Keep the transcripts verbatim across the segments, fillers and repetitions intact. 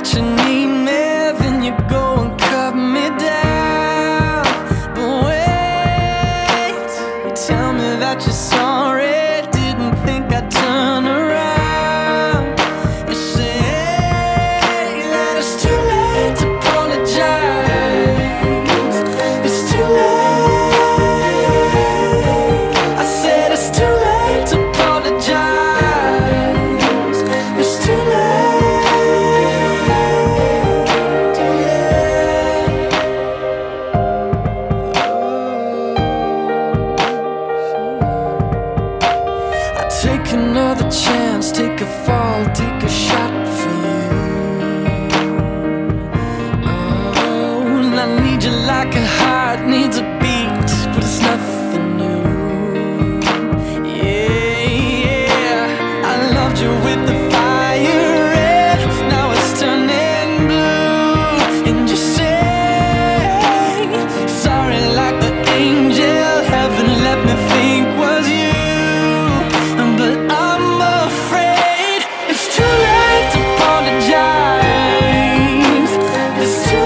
that you need me, then you go and cut me down. But wait, you tell me that you're sorry, didn't think I'd turn around. You say that it's too late to apologize. It's too late. I said it's too late to apologize. It's too late. Take another chance, take a fall, take a shot for you. Oh, and I need you like a heart needs a beat, but it's nothing new. Yeah, yeah, I loved you with the fire red, now it's turning blue. And you say sorry like the angel heaven let me think was you. But I'm afraid it's too late to apologize. It's too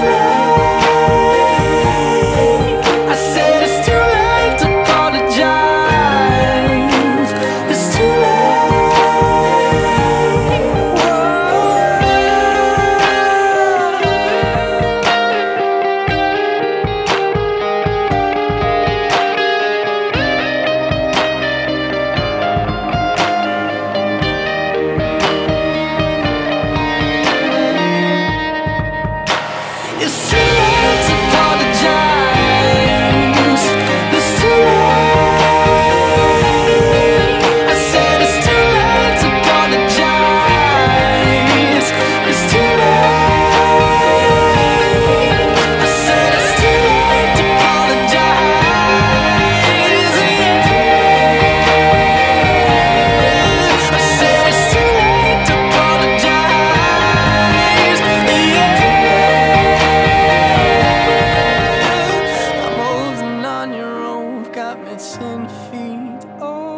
late. I said it's too late to apologize. It's too It's too late to apologize. It's too late. I said it's too late to apologize. It's too late. I said it's too late to apologize. Yeah. I said it's too late to apologize. Yeah. Got me ten feet. Oh.